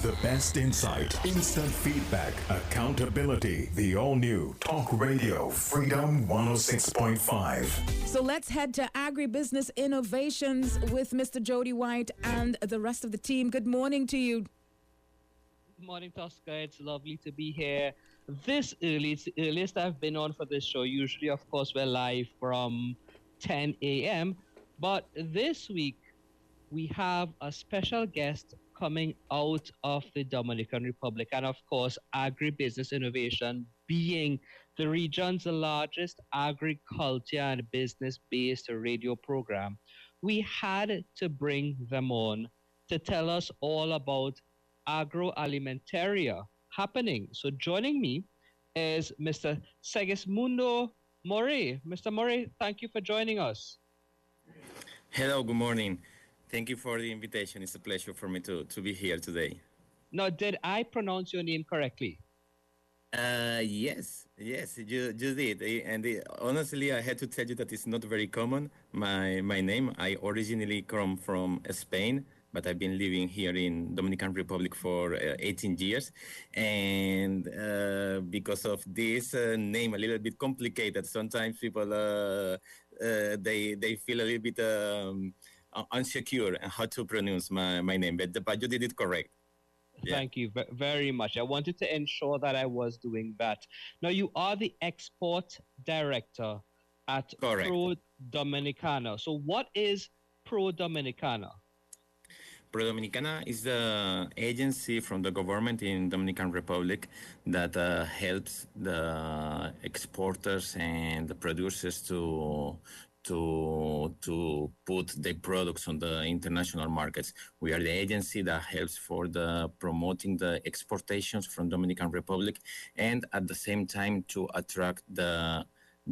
The best insight, instant feedback, accountability. The all-new Talk Radio Freedom 106.5. So let's head to Agribusiness Innovations with Mr. Jody White and the rest of the team. Good morning to you. Good morning, Tosca. It's lovely to be here this early. It's the earliest I've been on for this show. Usually, of course, we're live from 10 a.m. But this week, we have a special guest coming out of the Dominican Republic, and of course, Agribusiness Innovation being the region's largest agriculture and business-based radio program. We had to bring them on to tell us all about agroalimentaria happening. So joining me is Mr. Segismundo More. Mr. More, thank you for joining us. Hello, good morning. Thank you for the invitation. It's a pleasure for me to be here today. Now, did I pronounce your name correctly? Yes, you did. Honestly, I had to tell you that it's not very common, my name. I originally come from Spain, but I've been living here in Dominican Republic for 18 years. And because of this name, a little bit complicated, sometimes people, they feel a little bit unsecure and how to pronounce my name, but you did it correct. Yeah. Thank you very much. I wanted to ensure that I was doing that. Now, you are the export director at Correct. Pro Dominicana. So what is Pro Dominicana? Pro Dominicana is the agency from the government in Dominican Republic that helps the exporters and the producers to put their products on the international markets. We are the agency that helps for the promoting the exportations from Dominican Republic, and at the same time to attract the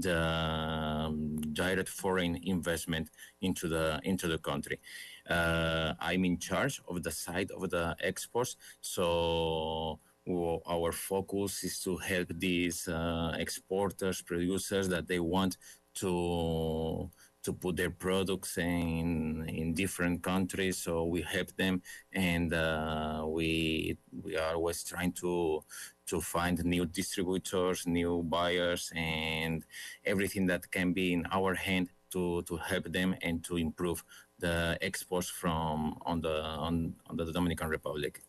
direct foreign investment into the country. I'm in charge of the side of the exports, so our focus is to help these exporters, producers that they want to put their products in different countries. So we help them, and we are always trying to find new distributors, new buyers, and everything that can be in our hand to help them and to improve the exports on the Dominican Republic.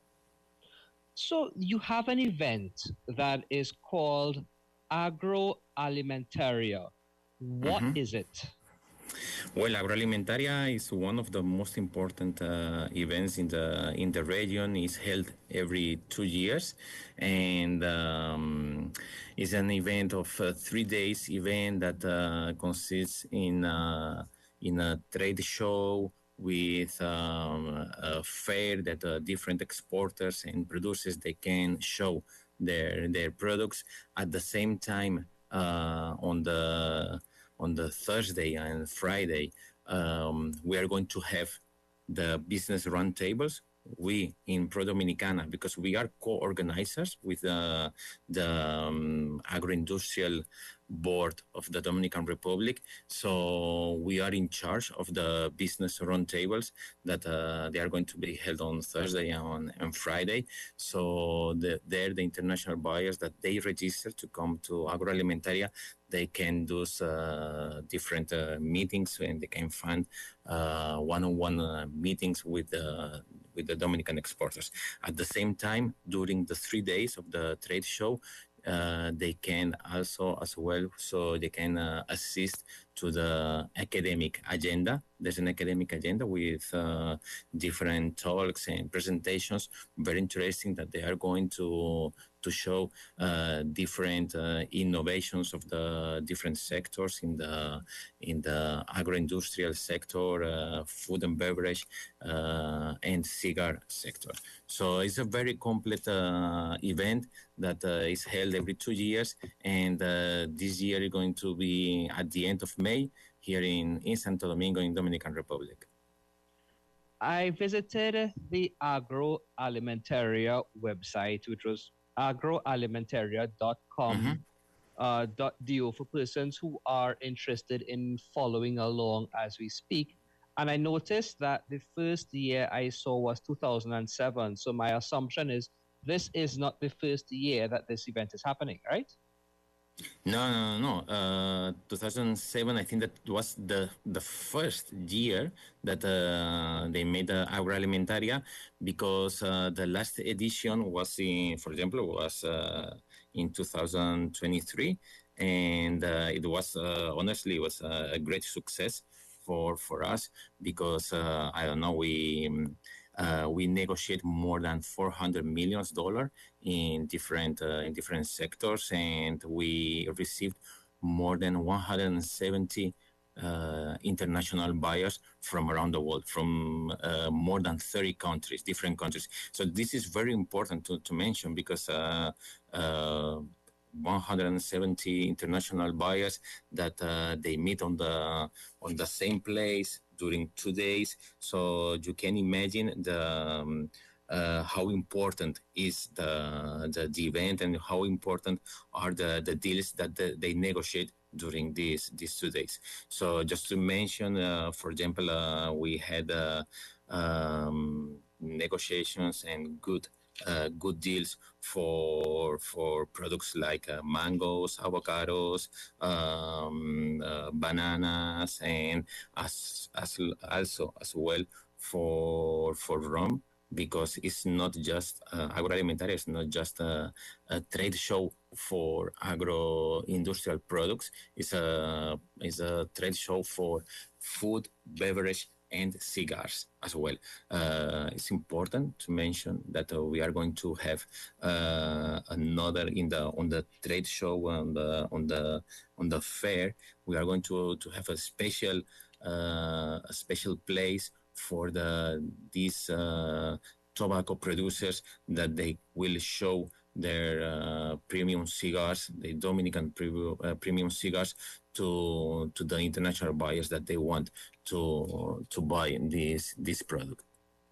So you have an event that is called Agroalimentaria. What is it? Well, Agroalimentaria is one of the most important events in the region. It's held every 2 years, and it's an event of 3 days event that consists in a trade show with a fair that different exporters and producers they can show their products. At the same time, on the Thursday and Friday, we are going to have the business roundtables. We in Pro Dominicana, because we are co-organizers with the agro-industrial board of the Dominican Republic, so we are in charge of the business roundtables that they are going to be held on Thursday and Friday. So the international buyers that they register to come to Agroalimentaria, they can do different meetings, and they can find one-on-one meetings with the Dominican exporters. At the same time, during the 3 days of the trade show, they can also as well, so they can assist to the academic agenda. There's an academic agenda with different talks and presentations, very interesting, that they are going to show different innovations of the different sectors in the agro-industrial sector, food and beverage, and cigar sector. So it's a very complete event that is held every 2 years, and this year is going to be at the end of May here in Santo Domingo in Dominican Republic. I visited the Agroalimentaria website, which was agroalimentaria.com. .do for persons who are interested in following along as we speak. And I noticed that the first year I saw was 2007. So my assumption is this is not the first year that this event is happening, right? No. 2007, I think that was the first year that they made Agroalimentaria, because the last edition was for example, was in 2023, and it was honestly, it was a great success for us, because I don't know, we negotiate more than $400 million in different sectors, and we received more than 170 international buyers from around the world, from more than 30 countries, different countries. So this is very important to mention, because 170 international buyers that they meet on the same place during 2 days. So you can imagine how important is the event, and how important are the deals that they negotiate during these 2 days. So just to mention, for example, we had negotiations and good deals for products like mangoes, avocados, bananas, and also as well for rum, because it's not just Agroalimentaria, it's not just a trade show for agro-industrial products. It's a trade show for food, beverage, and cigars as well. It's important to mention that we are going to have another on the trade show, on the fair. We are going to have a special place for these tobacco producers, that they will show their premium cigars, the Dominican premium cigars, to the international buyers that they want to buy this product.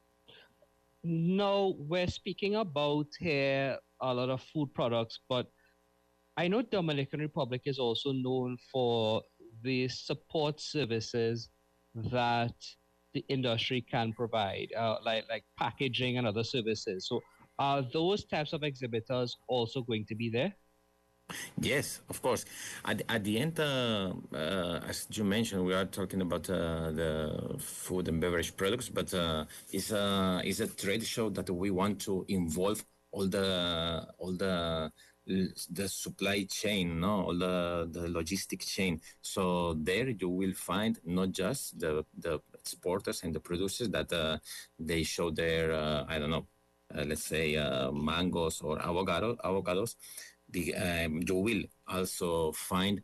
No, we're speaking about here a lot of food products, but I know Dominican Republic is also known for the support services that the industry can provide, like packaging and other services. So are those types of exhibitors also going to be there? Yes, of course. At the end, as you mentioned, we are talking about the food and beverage products, but it's a trade show that we want to involve all the supply chain, no, all the logistic chain. So there you will find not just the exporters and the producers that they show their I don't know, let's say mangoes or avocados. You will also find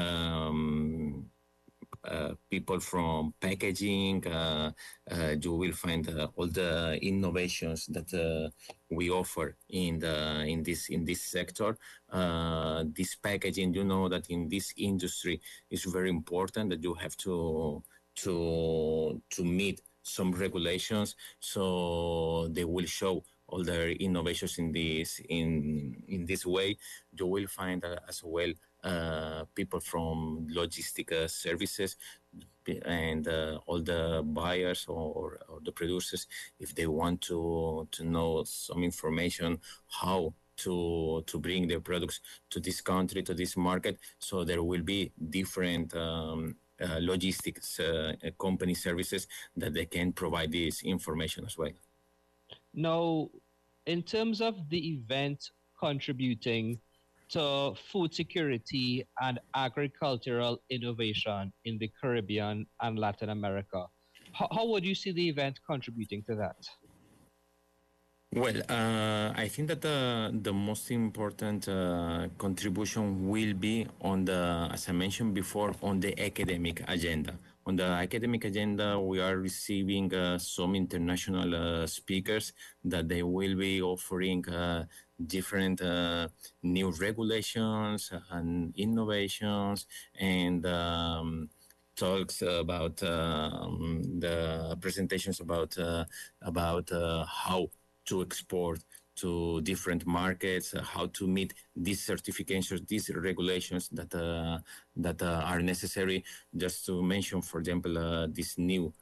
people from packaging. You will find all the innovations that we offer in this sector. This packaging, you know, that in this industry is very important, that you have to meet some regulations. So they will show all their innovations in this way. You will find as well people from logistic services, and all the buyers or the producers, if they want to know some information how to bring their products to this country, to this market. So there will be different logistics company services that they can provide this information as well. Now, in terms of the event contributing to food security and agricultural innovation in the Caribbean and Latin America, how would you see the event contributing to that? Well, I think that the most important contribution will be on as I mentioned before, on the academic agenda. On the academic agenda, we are receiving some international speakers that they will be offering different new regulations and innovations, and talks about the presentations about how to export to different markets, how to meet these certifications, these regulations that are necessary. Just to mention, for example, this new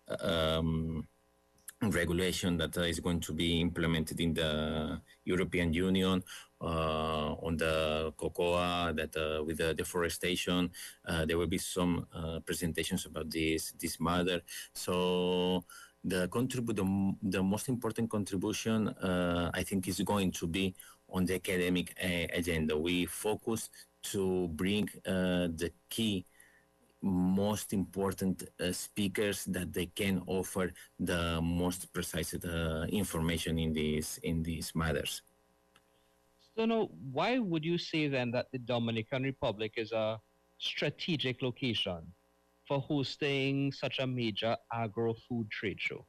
regulation that is going to be implemented in the European Union on the cocoa that with the deforestation. There will be some presentations about this matter. So the most important contribution I think is going to be on the academic agenda. We focus to bring the key most important speakers that they can offer the most precise information in these matters. So now, why would you say then that the Dominican Republic is a strategic location for hosting such a major agro-food trade show?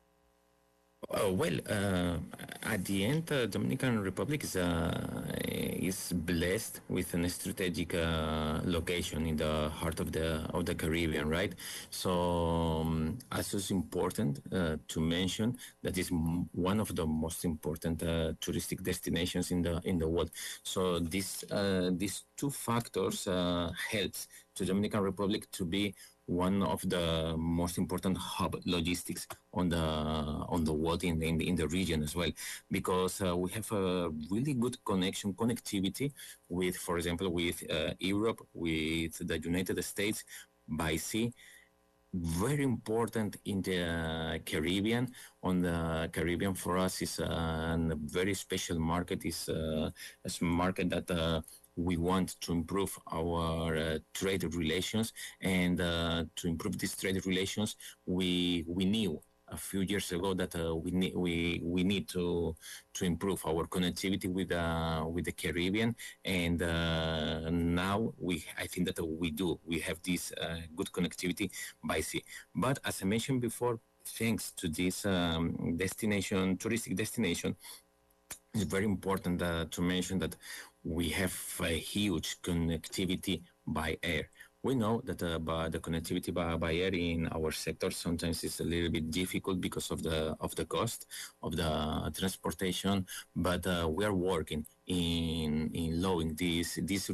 At the end, Dominican Republic is blessed with a strategic location in the heart of the Caribbean, right? So, also it's important to mention that is one of the most important touristic destinations in the world. So, these two factors helps to Dominican Republic to be one of the most important hub logistics on the world in the region as well, because we have a really good connectivity with, for example, with Europe, with the United States by sea. Very important in the Caribbean. On the Caribbean, for us, is a very special market. Is a market that we want to improve our trade relations, and to improve these trade relations, we knew a few years ago that we need to improve our connectivity with the Caribbean, and now I think that we have this good connectivity by sea. But as I mentioned before, thanks to this touristic destination, it's very important to mention that we have a huge connectivity by air. We know that the connectivity by air in our sector sometimes is a little bit difficult because of the cost of the transportation, but we are working in lowering these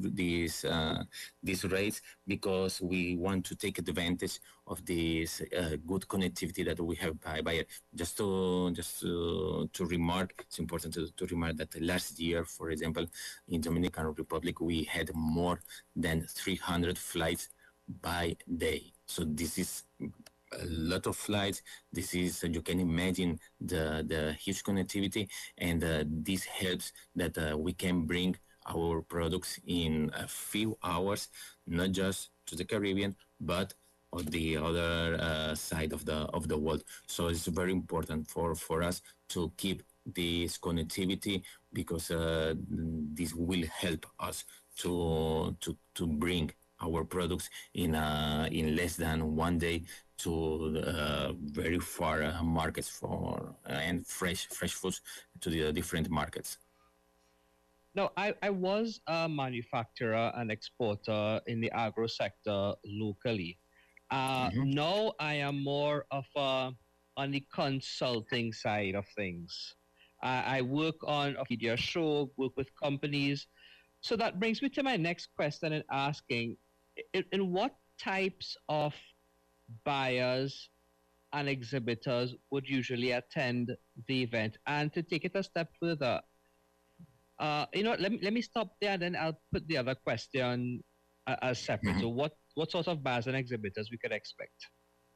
rates, because we want to take advantage of this good connectivity that we have by air. Just to remark, it's important to remark that last year, for example, in Dominican Republic, we had more than 300 flights by day. So this is a lot of flights. This is, you can imagine the huge connectivity, and this helps that we can bring our products in a few hours, not just to the Caribbean, but on the other side of the world. So it's very important for us to keep this connectivity, because this will help us to bring our products in less than 1 day to very far markets and fresh foods to the different markets. Now, I was a manufacturer and exporter in the agro sector locally. Now I am more of on the consulting side of things. I work on a media show, work with companies. So that brings me to my next question and asking, in what types of buyers and exhibitors would usually attend the event? And to take it a step further, let me stop there, and then I'll put the other question as separate. So what sort of buyers and exhibitors we could expect?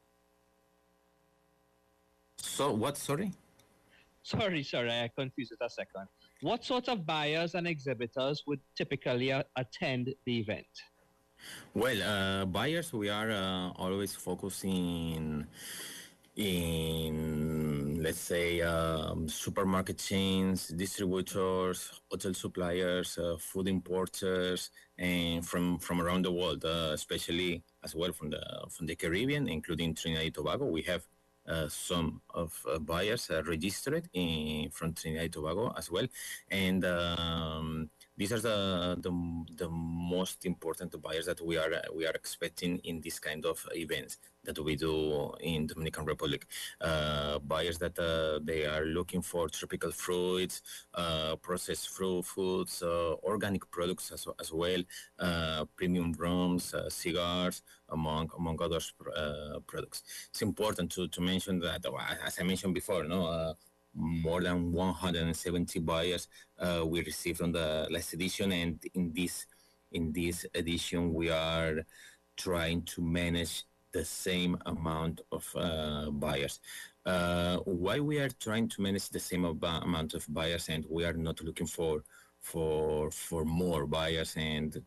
So what, sorry? Sorry, I confused it a second. What sort of buyers and exhibitors would typically attend the event? Well, buyers, we are always focusing in, let's say, supermarket chains, distributors, hotel suppliers, food importers, and from around the world, especially as well from the Caribbean, including Trinidad and Tobago. We have some of buyers registered from Trinidad and Tobago as well, and these are the most important buyers that we are expecting in this kind of events. that we do in Dominican Republic. Buyers that they are looking for tropical fruits, processed foods, organic products as well, premium rums, cigars, among other products. It's important to mention that, as I mentioned before, more than 170 buyers we received on the last edition, and in this edition we are trying to manage the same amount of buyers. Why we are trying to manage the same amount of buyers, and we are not looking for more buyers and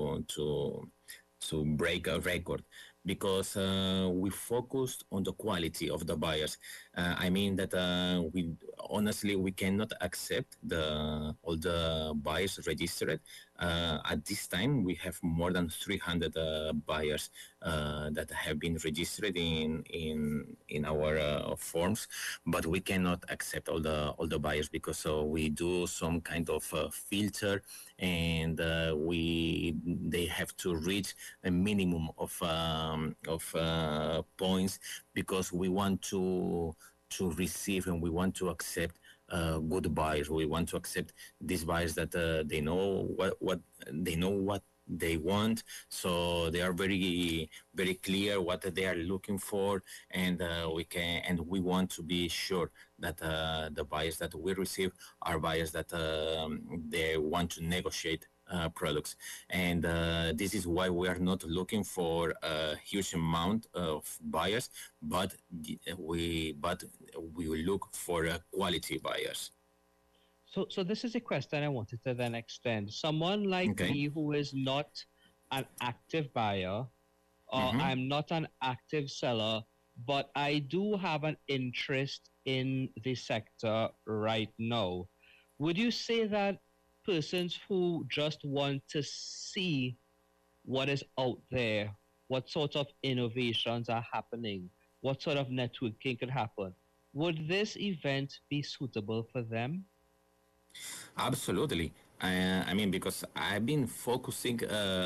to break a record, because we focused on the quality of the buyers. I mean that we honestly we cannot accept all the buyers registered. At this time, we have more than 300 buyers that have been registered in our forms, but we cannot accept all the buyers, because we do some kind of filter, and they have to reach a minimum of points, because we want to receive and we want to accept good buyers. We want to accept these buyers that they know what they want, so they are very very clear what they are looking for, and we want to be sure that the buyers that we receive are buyers that they want to negotiate products. And this is why we are not looking for a huge amount of buyers, but we will look for quality buyers. So this is a question I wanted to then extend. Someone like me who is not an active buyer, or I'm not an active seller, but I do have an interest in the sector right now. Would you say that persons who just want to see what is out there, what sort of innovations are happening, what sort of networking could happen, would this event be suitable for them? Absolutely. I mean, because I've been focusing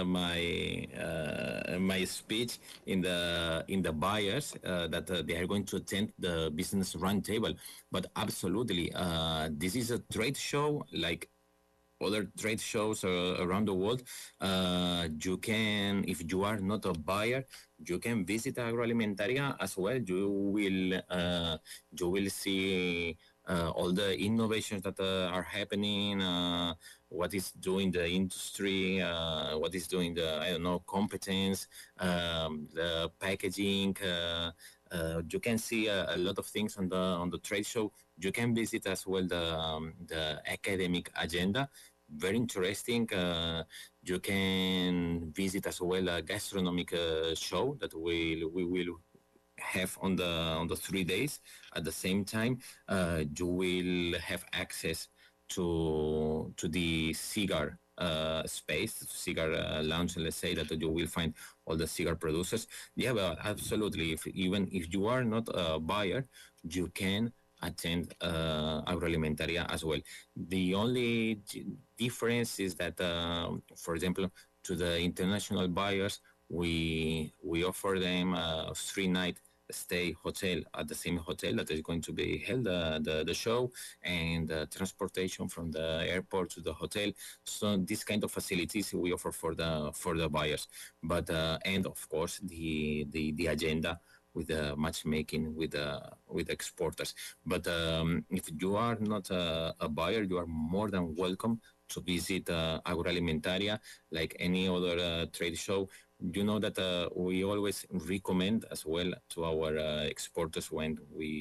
my speech in the buyers that they are going to attend the business roundtable. But absolutely, this is a trade show like other trade shows around the world. You can, if you are not a buyer, you can visit Agroalimentaria as well. You will see all the innovations that are happening, what is doing the industry, what is doing the competence, the packaging. You can see a lot of things on the trade show. You can visit as well the academic agenda. Very interesting. You can visit as well a gastronomic show that we will have on the 3 days. At the same time, you will have access to the cigar space, cigar lounge, let's say, that you will find all the cigar producers. Yeah, well, absolutely. Even if you are not a buyer, you can attend Agroalimentaria as well. The only difference is that, for example, to the international buyers, we offer them a 3-night stay hotel at the same hotel that is going to be held the show, and transportation from the airport to the hotel. So this kind of facilities we offer for the buyers. But and of course the agenda with the matchmaking with exporters. But if you are not a buyer, you are more than welcome to visit Agroalimentaria like any other trade show. You know that we always recommend as well to our exporters when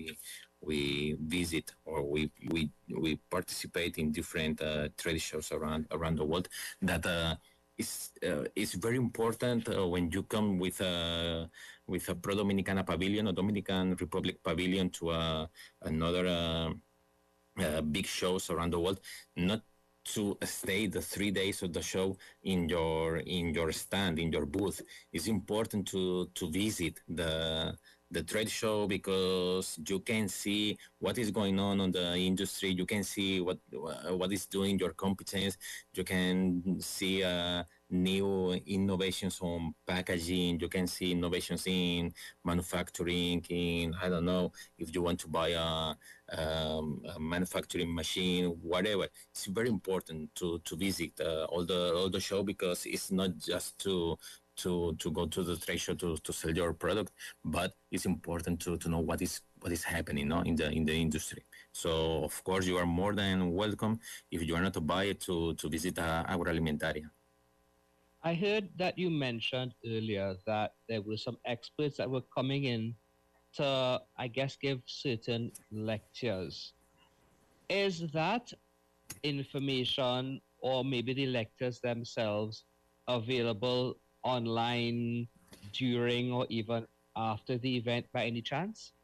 we visit or we participate in different trade shows around the world, that it's very important when you come with a Pro Dominicana pavilion or Dominican Republic pavilion to another big shows around the world, not to stay the 3 days of the show in your stand, in your booth. It's important to visit the the trade show, because you can see what is going on the industry. You can see what is doing your competence. You can see new innovations on packaging. You can see innovations in manufacturing. In, I don't know, if you want to buy a manufacturing machine, whatever. It's very important to visit all the show, because it's not just to go to the trade show to sell your product, but it's important to know what is happening, no, in the industry. So of course you are more than welcome, if you are not to buy it, to visit Agroalimentaria. I heard that you mentioned earlier that there were some experts that were coming in to, I guess, give certain lectures. Is that information, or maybe the lectures themselves, available online during or even after the event by any chance?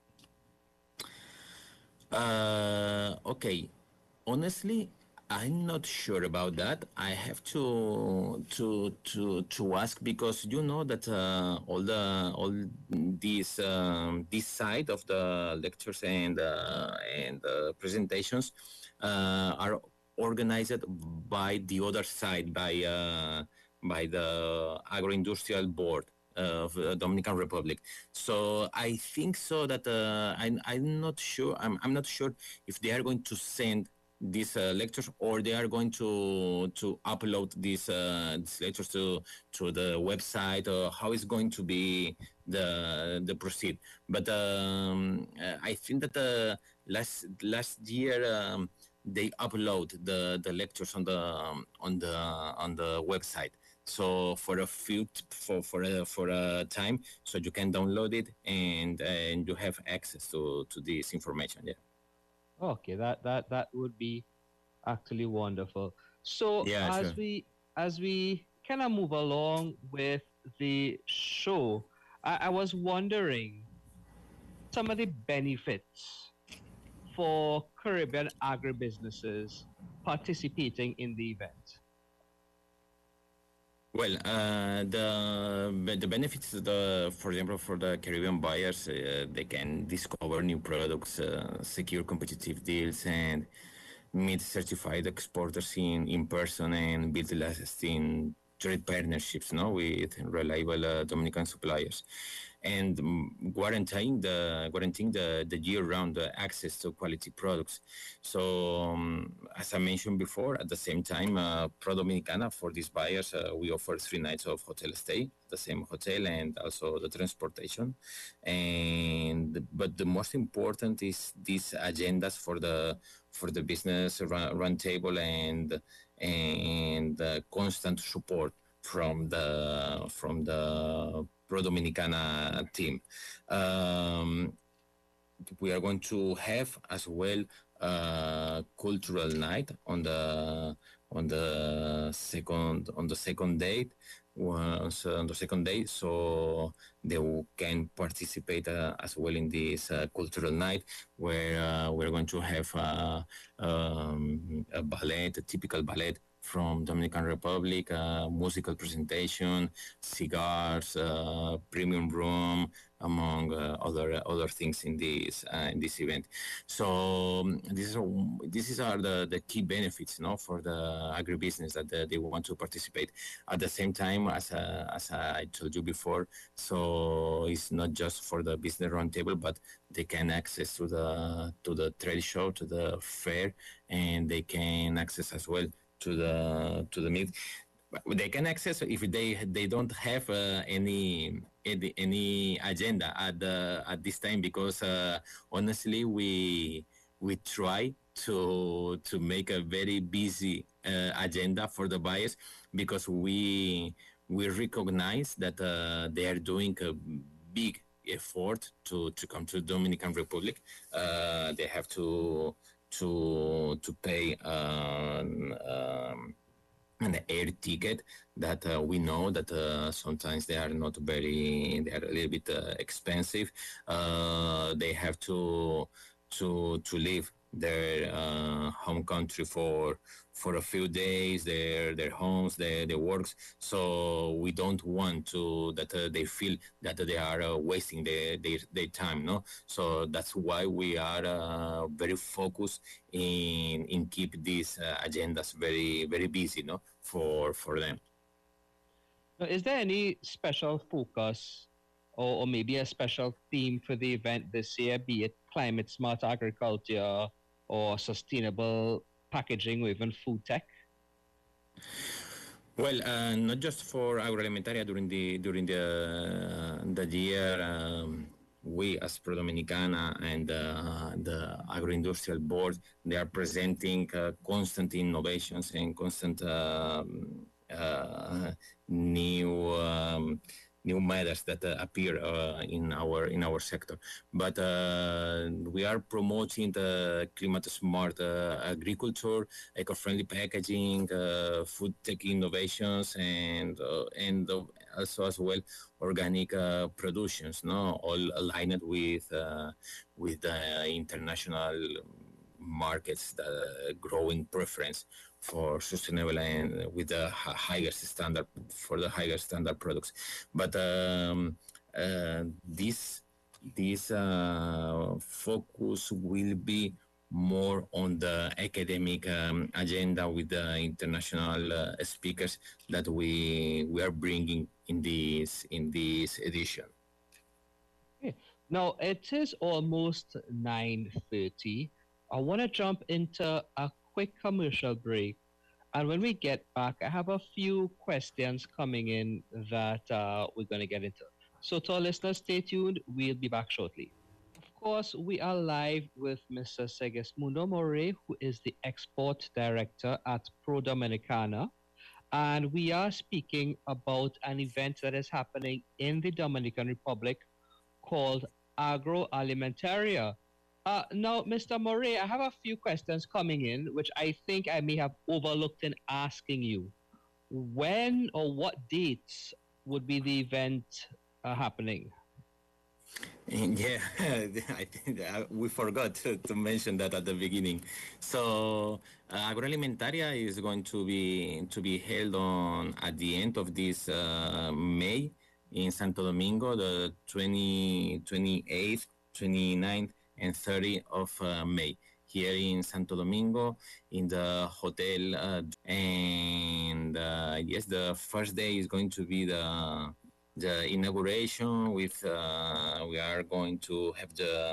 Okay. Honestly, I'm not sure about that. I have to ask, because you know that all this side of the lectures and presentations are organized by the other side, by the Agro-Industrial Board of the Dominican Republic. So I think so that I'm not sure. I'm not sure if they are going to send these lectures, or they are going to upload these lectures to the website, or how it's going to be the proceed. But I think that last year they upload the lectures on the website. So for a time, so you can download it, and you have access to this information. Yeah. Okay, that would be actually wonderful. So Yeah, as sure. we kind of move along with the show, I was wondering some of the benefits for Caribbean agribusinesses participating in the event. Well, the benefits, for example, for the Caribbean buyers, they can discover new products, secure competitive deals, and meet certified exporters in person, and build lasting trade partnerships, no, with reliable Dominican suppliers, and guaranteeing the year-round access to quality products. So, as I mentioned before, at the same time, Pro Dominicana, for these buyers, we offer 3 nights of hotel stay, the same hotel, and also the transportation. But the most important is these agendas for the business run table, and constant support from the Pro Dominicana team. We are going to have as well cultural night on the second date. On the second day, so they can participate as well in this cultural night, where we're going to have a ballet, a typical ballet from Dominican Republic, musical presentation, cigars, premium room, among other things in this event. So these are the key benefits, no, for the agribusiness that they want to participate. At the same time, as I told you before, so it's not just for the business roundtable, but they can access to the trade show, to the fair, and they can access as well to the meet. They can access if they don't have any agenda at this time, because honestly we try to make a very busy agenda for the buyers, because we recognize that they are doing a big effort to come to the Dominican Republic. They have to pay an air ticket that we know that sometimes they are a little bit expensive. They have to live their home country for a few days, their homes, their works. So we don't want to that they feel that they are wasting their time. No, so that's why we are very focused in keep these agendas very busy. No, for them. Now, is there any special focus or maybe a special theme for the event this year, be it climate smart agriculture or sustainable packaging or even food tech? Well, not just for agroalimentaria during the year. We as Pro Dominicana and the Agroindustrial Board, they are presenting constant innovations and constant new matters that appear in our sector. But we are promoting the climate smart agriculture, eco-friendly packaging, food tech innovations, and also as well organic productions. No, all aligned with the international markets, the growing preference for sustainable and with the higher standard for the higher standard products. But this focus will be more on the academic agenda with the international speakers that we are bringing in this edition. Okay. Now it is almost 9:30. I want to jump into a quick commercial break. And when we get back, I have a few questions coming in that we're going to get into. So to our listeners, stay tuned. We'll be back shortly. Of course, we are live with Mr. Segismundo Moray, who is the Export Director at Pro Dominicana. And we are speaking about an event that is happening in the Dominican Republic called Agroalimentaria. Now, Mr. Moray, I have a few questions coming in, which I think I may have overlooked in asking you. When or what dates would be the event happening? Yeah, I think we forgot to mention that at the beginning. So, Agroalimentaria is going to be held on at the end of this May in Santo Domingo, the 28th, 29th, and 30th of May here in Santo Domingo in the hotel. And yes, the first day is going to be the inauguration with we are going to have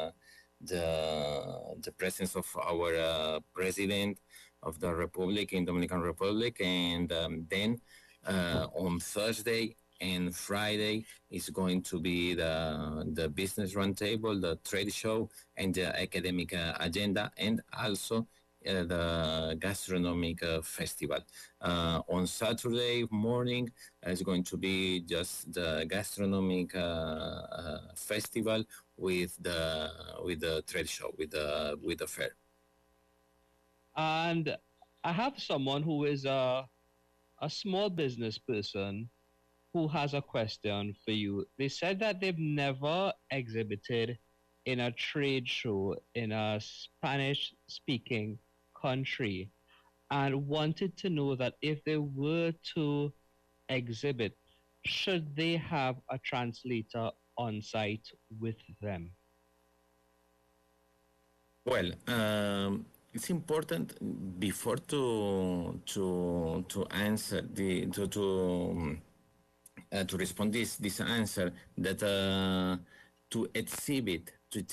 the presence of our president of the Republic in Dominican Republic, and then on Thursday and Friday is going to be the business roundtable, the trade show, and the academic agenda, and also the gastronomic festival. On Saturday morning is going to be just the gastronomic festival with the trade show, with the fair. And I have someone who is a small business person who has a question for you. They said that they've never exhibited in a trade show in a Spanish-speaking country and wanted to know that if they were to exhibit, should they have a translator on site with them? Well, it's important before to answer to respond this answer that to exhibit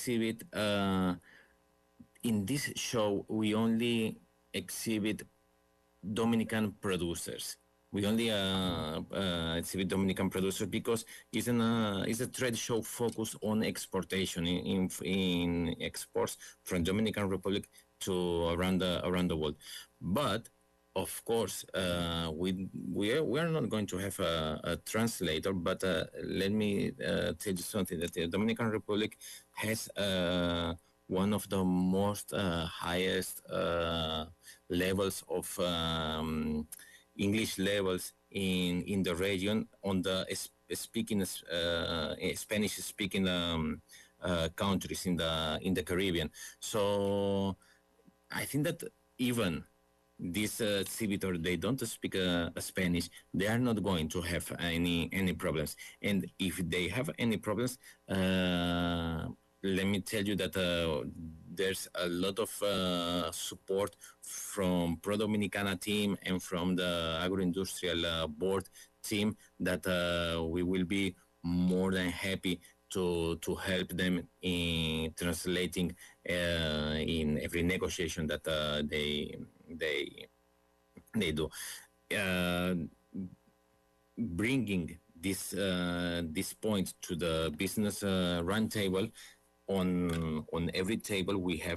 in this show we only exhibit Dominican producers. We only exhibit Dominican producers because it's a trade show focused on exportation in exports from Dominican Republic to around the world. But of course, we are not going to have a translator, but let me tell you something, that the Dominican Republic has one of the most highest levels of English levels in the region on the Spanish-speaking countries in the Caribbean. So I think that even this exhibitor, they don't speak Spanish, they are not going to have any problems. And if they have any problems, let me tell you that there's a lot of support from Pro Dominicana team and from the agroindustrial board team that we will be more than happy to help them in translating in every negotiation that they do. Bringing this point to the business roundtable, on every table we have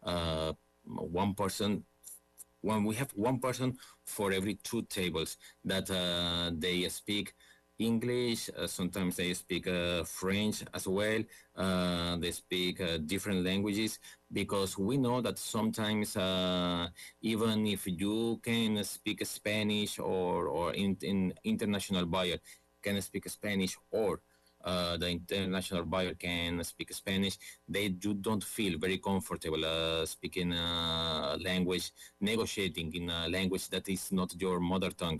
one person. We have one person for every two tables that they speak English. Sometimes they speak French as well. They speak different languages, because we know that sometimes even if you can speak Spanish or in international buyer can speak Spanish, or the international buyer can speak Spanish, you don't feel very comfortable speaking language, negotiating in a language that is not your mother tongue.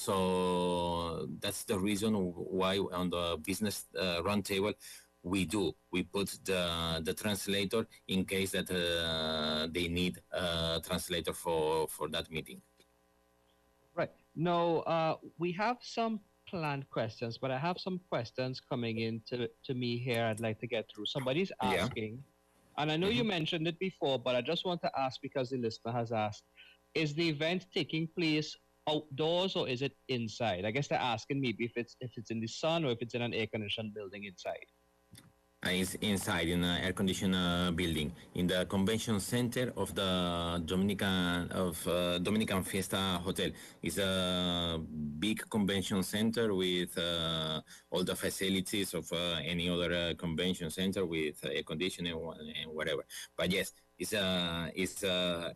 So that's the reason why on the business roundtable we put the translator in case that they need a translator for that meeting. Right. No, we have some planned questions, but I have some questions coming in to me here I'd like to get through. Somebody's asking, and I know you mentioned it before, but I just want to ask because the listener has asked, is the event taking place outdoors or is it inside? I guess they're asking maybe if it's in the sun or if it's in an air-conditioned building inside. It's inside in an air-conditioned building in the convention center of the Dominican Fiesta Hotel. It's a big convention center with all the facilities of any other convention center with air conditioning and whatever. But yes, it's a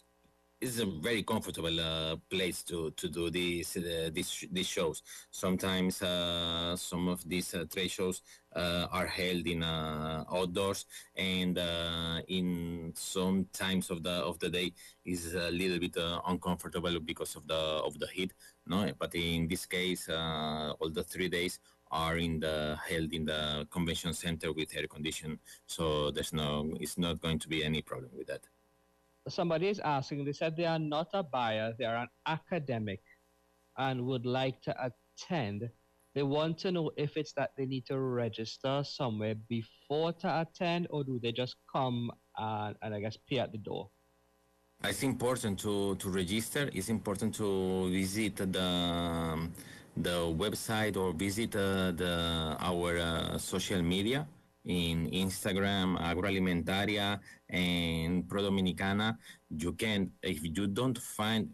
very comfortable place to do these shows. Sometimes some of these trade shows are held in outdoors, and in some times of the day is a little bit uncomfortable because of the heat. No, but in this case, all the 3 days are held in the convention center with air conditioning. So it's not going to be any problem with that. Somebody is asking, they said they are not a buyer, they are an academic and would like to attend. They want to know if it's that they need to register somewhere before to attend, or do they just come and I guess pay at the door? It's important to register. It's important to visit the website or visit our social media. In Instagram, Agroalimentaria and Pro Dominicana, you can, if you don't find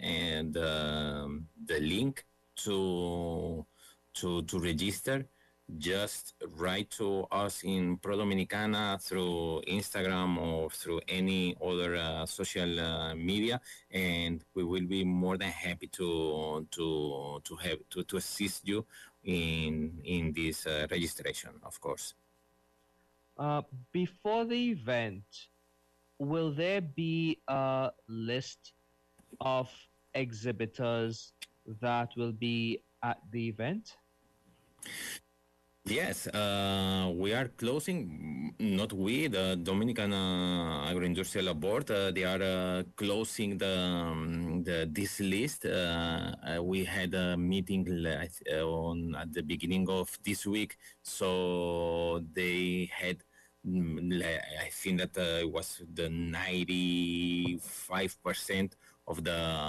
the link to register, just write to us in Pro Dominicana through Instagram or through any other social media, and we will be more than happy to assist you in this registration, of course. Before the event, will there be a list of exhibitors that will be at the event? Yes, we are closing, not we, the Dominican Agroindustrial Board, they are closing this list. We had a meeting at the beginning of this week, so they had, I think that it was the 95% of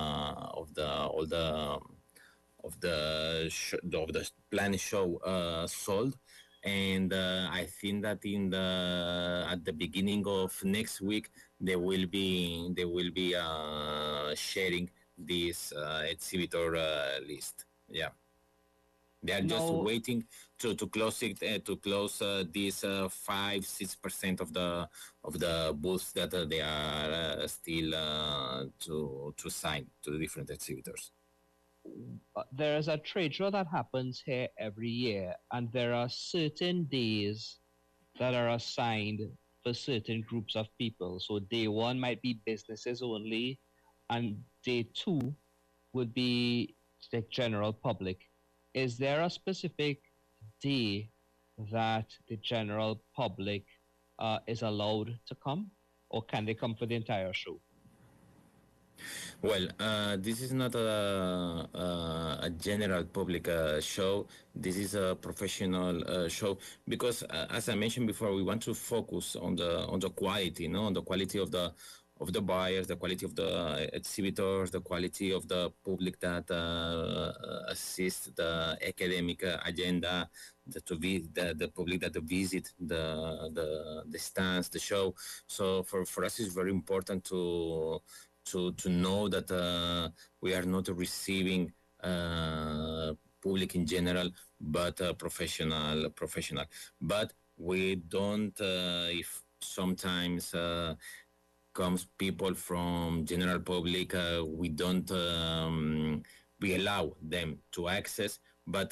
the planned show sold, and I think that at the beginning of next week they will be sharing this exhibitor list. Yeah. They are just waiting to close it to close these 5-6% of the booths that they are still to sign to the different exhibitors. There is a trade show that happens here every year, and there are certain days that are assigned for for certain groups of people. So day one might be businesses only, and day two would be the general public. Is there a specific day that the general public is allowed to come, or can they come for the entire show? Well, this is not a general public show. This is a professional show because, as I mentioned before, we want to focus on the quality, on the quality of the buyers, the quality of the exhibitors, the quality of the public that assist the academic agenda, the public that visit the stands, the show. So for us, it's very important to know that we are not receiving public in general, but professional. But we don't, if sometimes comes people from general public, we don't, we allow them to access, but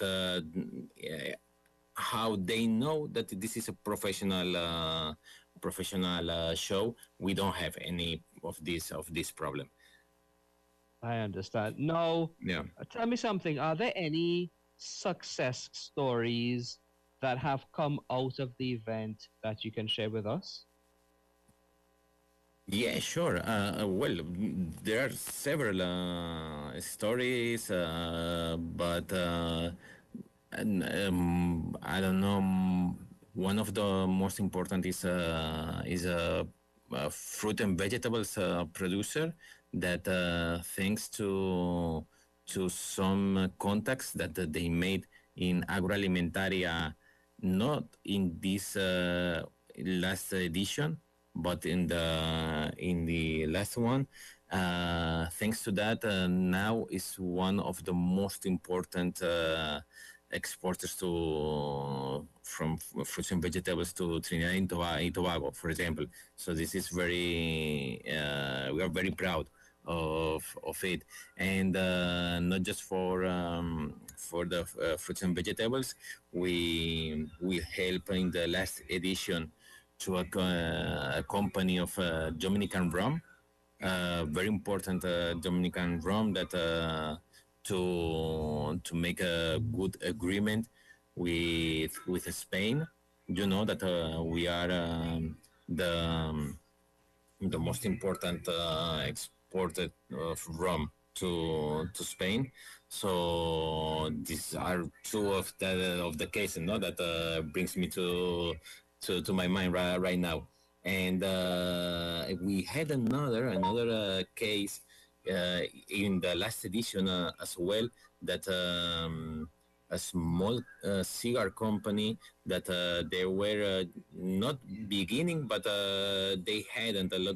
how they know that this is a professional show, we don't have any of this problem. I understand. Now, Yeah. Tell me something. Are there any success stories that have come out of the event that you can share with us? Yeah, sure. Well, there are several stories, but I don't know. One of the most important is a fruit and vegetables producer that thanks to some contacts that they made in agroalimentaria, not in this last edition, but in the last one. Thanks to that, now is one of the most important exporters from fruits and vegetables to Trinidad and Tobago, for example. So this is we are very proud of it, and not just for the fruits and vegetables. We help in the last edition to a company of Dominican rum, very important Dominican rum that to make a good agreement with Spain. You know that we are the most important exported of rum to Spain. So these are two of the cases, no, that brings me to my mind right now. And we had another case in the last edition as well, that a small cigar company that they were not beginning, but they hadn't a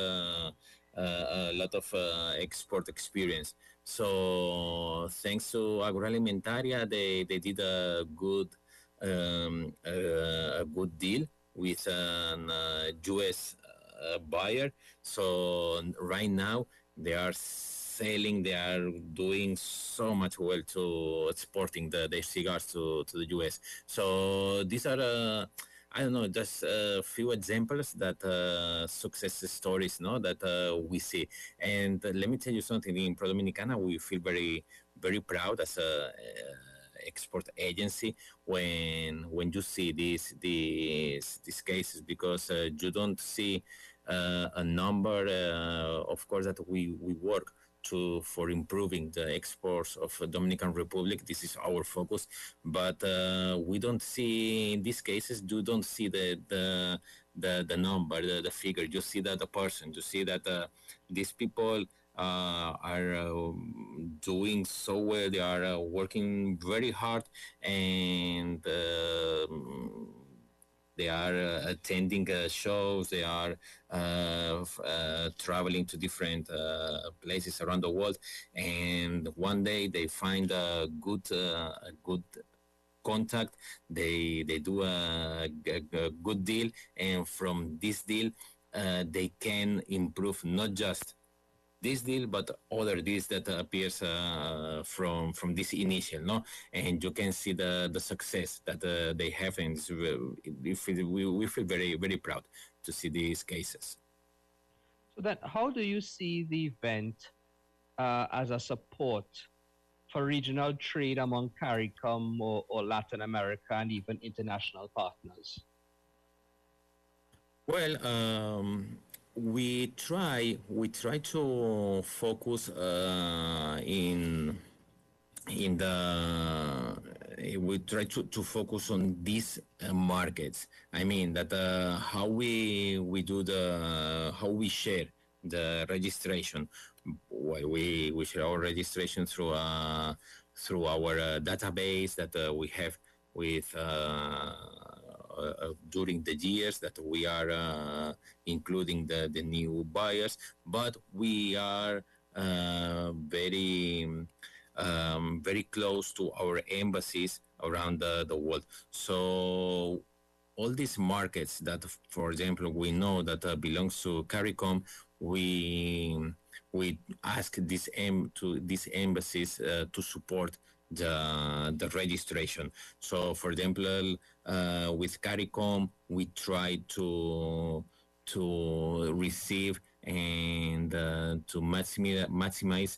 lot of export experience. So thanks to Agroalimentaria, they did a good deal with a U.S. buyer. So right now they are doing so much well to exporting their cigars to the U.S. So these are I don't know, just a few examples that success stories, no, that we see. And let me tell you something. In Pro Dominicana, we feel very, very proud as a export agency when you see these cases, because you don't see a number. Of course, that we work for improving the exports of Dominican Republic. This is our focus, but we don't see in these cases. You don't see the number, the figure. You see that the person. You see that these people are doing so well. They are working very hard, and they are attending shows. They are traveling to different places around the world. And one day they find a good contact. They do a good deal, and from this deal, they can improve not just this deal, but other deals that appears from this initial, no, and you can see the success that they have, and we feel very, very proud these cases. So then, how do you see the event as a support for regional trade among CARICOM or Latin America and even international partners? Well, we try to focus in the we try to focus on these markets. I mean that how we do how we share the registration. Well, we share our registration through our database that we have with during the years that we are including the new buyers, but we are very close to our embassies around the world. So all these markets that, for example, we know that belongs to CARICOM, we ask these embassies to support the registration. So, for example, with CARICOM, we try to receive and to maximize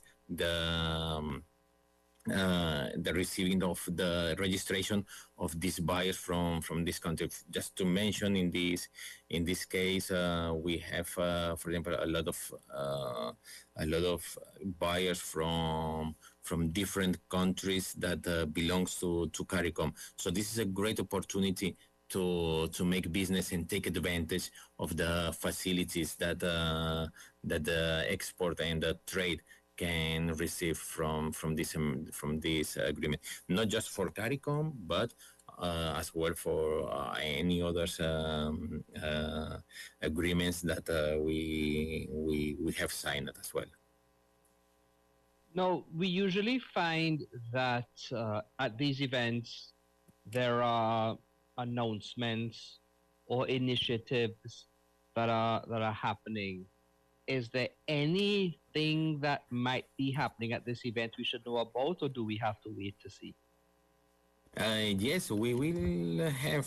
the receiving of the registration of these buyers from this country. Just to mention, in this case, we have, for example, a lot of buyers from different countries that belongs to CARICOM. So this is a great opportunity to make business and take advantage of the facilities that the export and the trade can receive from this agreement, not just for CARICOM, but as well for any other agreements that we have signed as well. Now, we usually find that at these events there are announcements or initiatives that are happening. Is there anything that might be happening at this event we should know about, or do we have to wait to see? Yes, we will have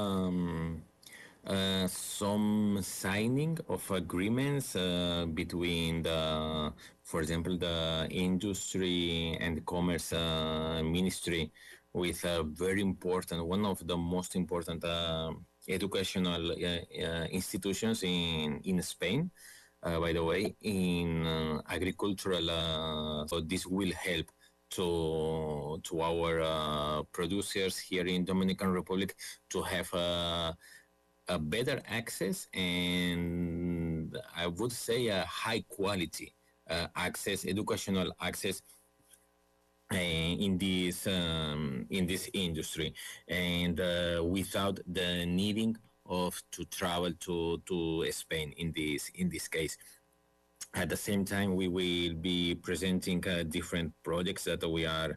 some signing of agreements between for example, the Industry and Commerce Ministry with a very important, one of the most important educational institutions in Spain. By the way, in agricultural, so this will help to our producers here in Dominican Republic to have a better access, and I would say a high quality access, educational access in this industry, and without the needing of to travel to Spain in this case. At the same time, we will be presenting different projects that we are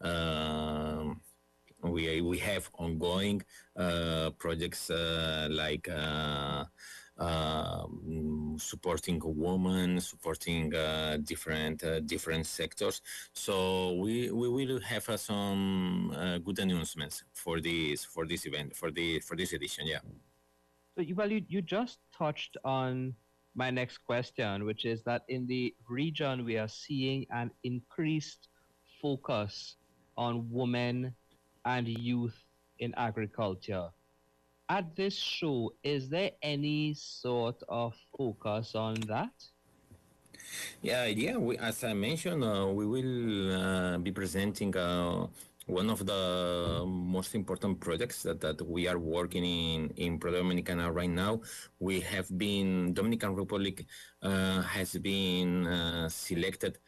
we have ongoing projects like supporting women, supporting different sectors. So we will have some good announcements for this event, for this edition. Yeah. So you just touched on my next question, which is that in the region we are seeing an increased focus on women and youth in agriculture. At this show, is there any sort of focus on that? Yeah. As I mentioned, we will be presenting one of the most important projects that we are working in Dominicana right now. We have been, Dominican Republic has been selected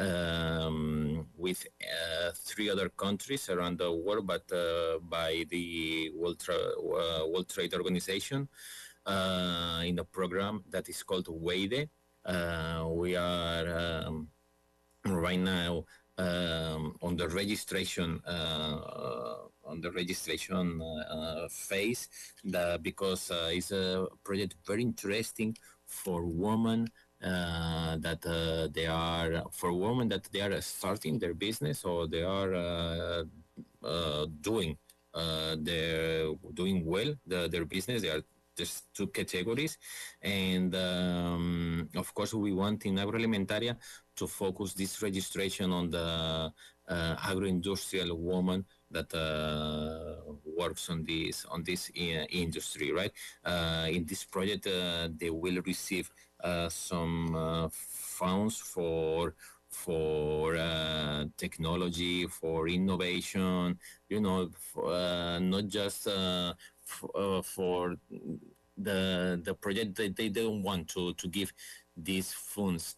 with 3 other countries around the world, but by the World Trade Organization in a program that is called WAIDE. We are right now on the registration phase, because it's a project very interesting for women that they are starting their business, or they are doing well their business. They are there's two categories, and of course we want in agroalimentaria to focus this registration on the agro-industrial woman that works on this industry, right? In this project, they will receive some funds for technology, for innovation, not just for the project. They don't want to give these funds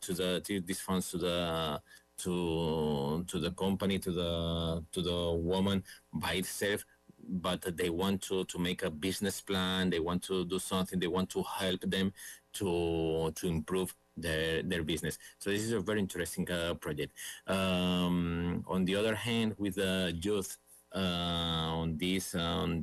to the company, to the woman by itself, but they want to make a business plan. They want to do something. They want to help them to improve their business. So this is a very interesting project. On the other hand, with the youth on this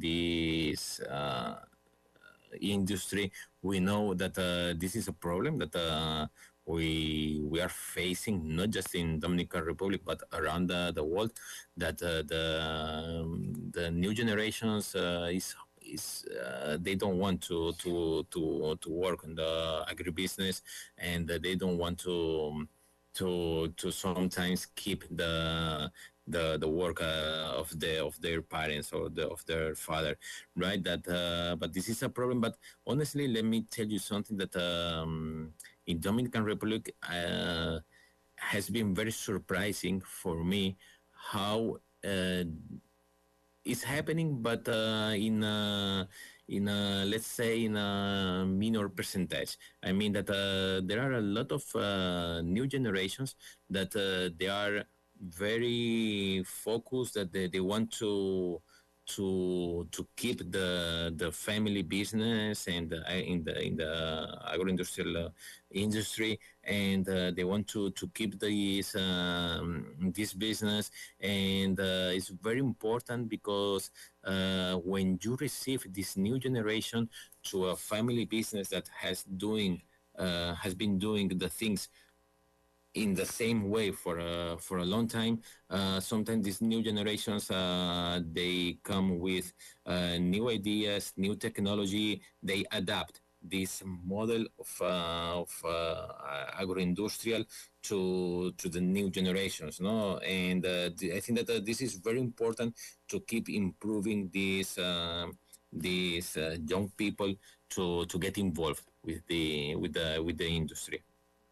industry, we know that this is a problem that we are facing, not just in Dominican Republic but around the world. That the new generations is they don't want to work in the agribusiness, and they don't want to sometimes keep the work of their parents or of their father, right? But this is a problem. But honestly, let me tell you something that in Dominican Republic has been very surprising for me how it's happening, but in a let's say in a minor percentage. I mean that there are a lot of new generations that they are very focused, that they want to keep the family business and in the agro-industrial industry, and they want to keep this business. And it's very important because when you receive this new generation to a family business that has been doing the things in the same way for a long time, sometimes these new generations they come with new ideas, new technology. They adapt this model of agro-industrial to the new generations, no? And I think that this is very important to keep improving these young people to get involved with the industry.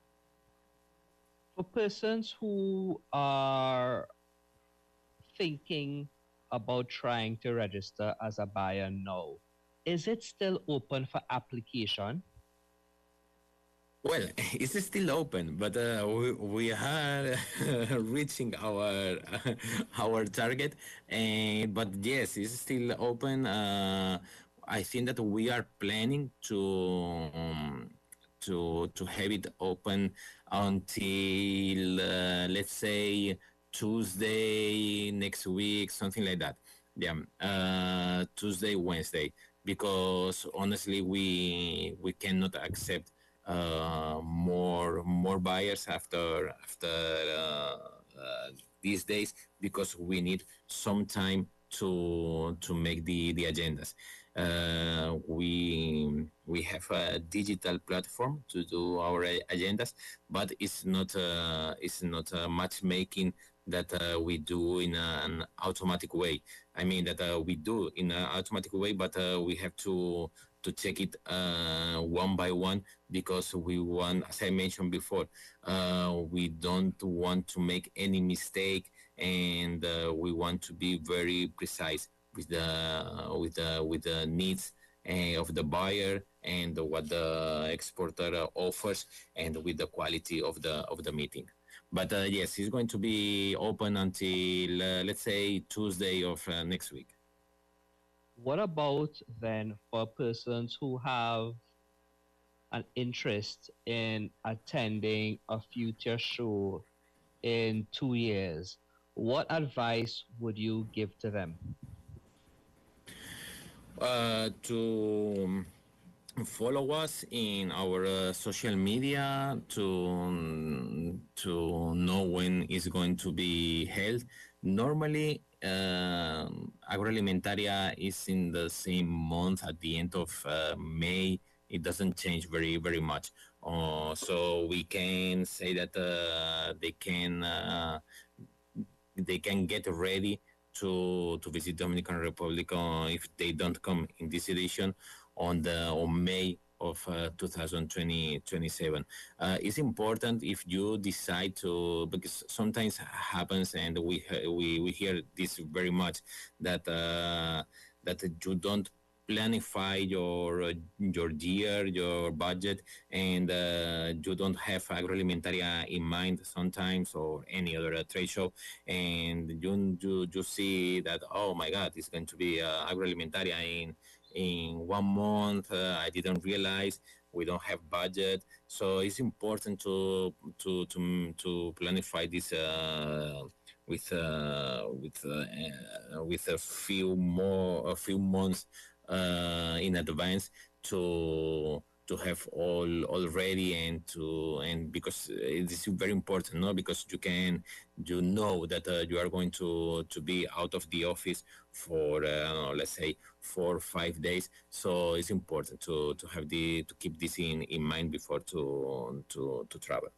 For persons who are thinking about trying to register as a buyer now, is it still open for application? Well, it's still open, but we are reaching our target, and but yes, it's still open. I think that we are planning to have it open until let's say Tuesday next week, something like that. Yeah, Tuesday, Wednesday, because honestly, we cannot accept more buyers after these days, because we need some time to make the agendas. We have a digital platform to do our agendas, but it's not a matchmaking that we do in an automatic way. I mean that we do in an automatic way, but we have to check it one by one, because we want, as I mentioned before, we don't want to make any mistake, and we want to be very precise with the needs of the buyer and what the exporter offers, and with the quality of the meeting. But yes, it's going to be open until let's say Tuesday of next week. What about then for persons who have an interest in attending a future show in 2 years? What advice would you give to them? follow us in our social media to know when it's going to be held. Normally, Agroalimentaria is in the same month at the end of May. It doesn't change very much. So we can say that they can get ready to visit Dominican Republic if they don't come in this edition on May of 2027. It's important if you decide to, because sometimes happens, and we hear this very much, that that you don't planify your year, your budget, and you don't have Agroalimentaria in mind sometimes, or any other trade show, and you see that, oh my God, it's going to be Agroalimentaria in 1 month. I didn't realize we don't have budget, so it's important to planify this with a few months in advance to have all ready, and because it is very important, no, because you know that you are going to be out of the office for let's say 4 or 5 days, so it's important to keep this in mind before to travel.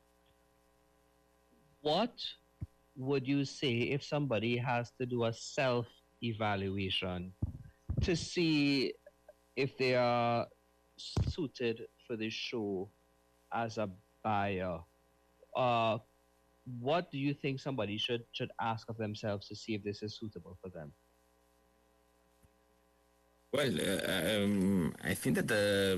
What would you say if somebody has to do a self evaluation to see if they are suited for this show as a buyer? What do you think somebody should ask of themselves to see if this is suitable for them? Well, I think that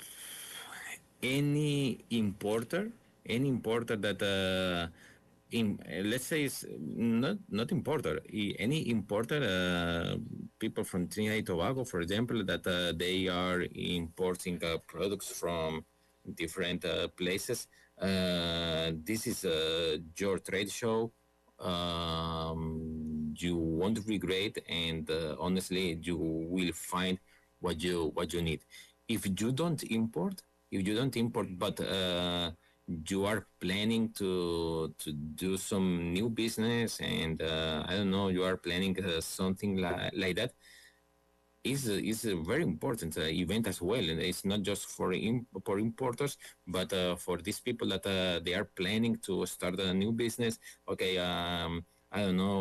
any importer that let's say it's not importer, any importer, people from Trinidad and Tobago, for example, that they are importing products from different places. This is your trade show. You won't regret, and honestly, you will find what you need. If you don't import, but you are planning to do some new business, and I don't know, you are planning something like that, is a very important event as well, and it's not just for importers, but for these people that they are planning to start a new business. Okay, I don't know,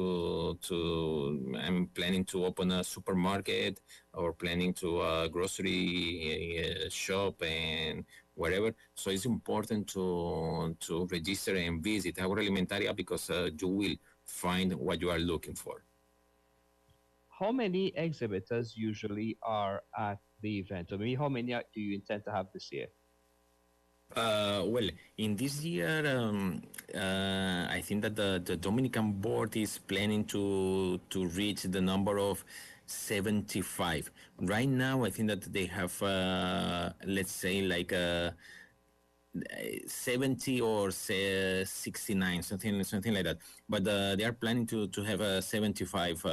I'm planning to open a supermarket, or planning to a grocery shop and whatever. So it's important to register and visit Agroalimentaria, because you will find what you are looking for. How many exhibitors usually are at the event? I mean, how many do you intend to have this year? Well, in this year, I think that the Dominican board is planning to reach the number of 75. Right now, I think that they have, let's say, like 70 or 69, something like that. But they are planning to have 75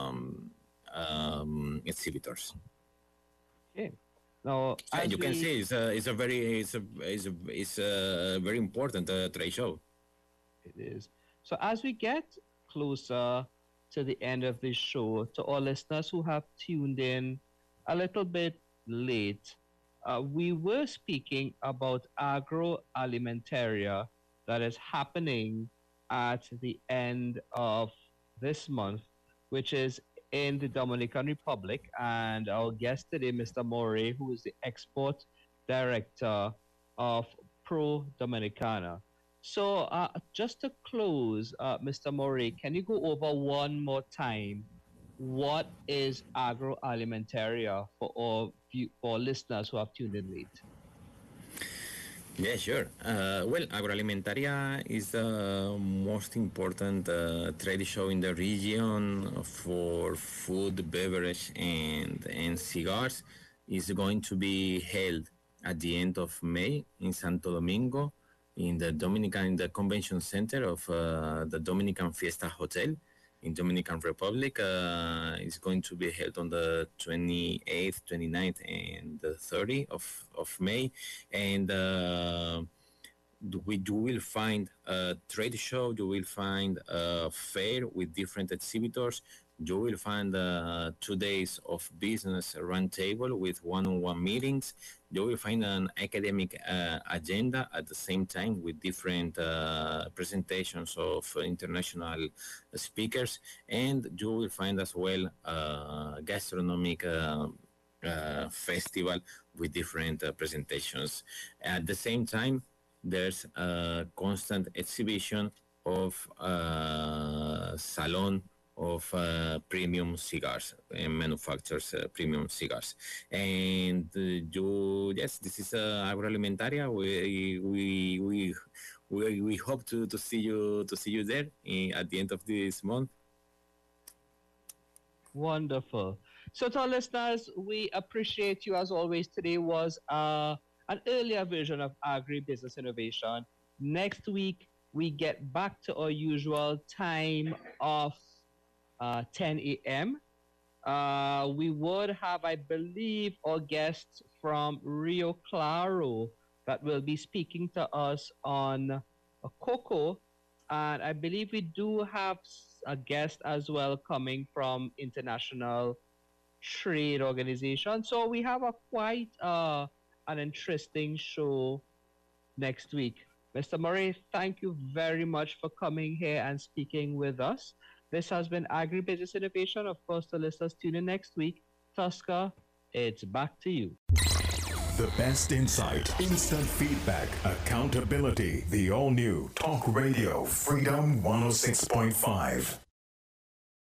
exhibitors. Okay. Now, you can see it's a very important trade show. It is. So as we get closer to the end of this show, to all listeners who have tuned in a little bit late, we were speaking about Agroalimentaria that is happening at the end of this month, which is in the Dominican Republic, and our guest today, Mr. Morey, who is the export director of Pro Dominicana. So just to close, Mr. Morey, can you go over one more time what is Agroalimentaria for listeners who have tuned in late? Yeah, sure. Well, Agroalimentaria is the most important trade show in the region for food, beverage, and cigars. It's going to be held at the end of May in Santo Domingo, in the Convention Center of the Dominican Fiesta Hotel in Dominican Republic. It's going to be held on the 28th, 29th, and the 30th of May. And you will find a trade show, you will find a fair with different exhibitors, you will find 2 days of business roundtable with one-on-one meetings. You will find an academic agenda at the same time with different presentations of international speakers. And you will find as well a gastronomic festival with different presentations. At the same time, there's a constant exhibition of salon of premium cigars and manufactures premium cigars. And yes, this is Agroalimentaria. We hope to see you there at the end of this month. Wonderful. So to our listeners, we appreciate you as always. Today was an earlier version of Agribusiness Innovation. Next week, we get back to our usual time of 10 a.m. We would have, I believe, our guests from Rio Claro that will be speaking to us on cocoa. And I believe we do have a guest as well coming from International Trade Organization. So we have quite an interesting show next week. Mr. Murray, thank you very much for coming here and speaking with us. This has been Agribusiness Innovation. Of course, the listeners tune in next week. Tosca, it's back to you. The best insight, instant feedback, accountability. The all-new Talk Radio Freedom 106.5.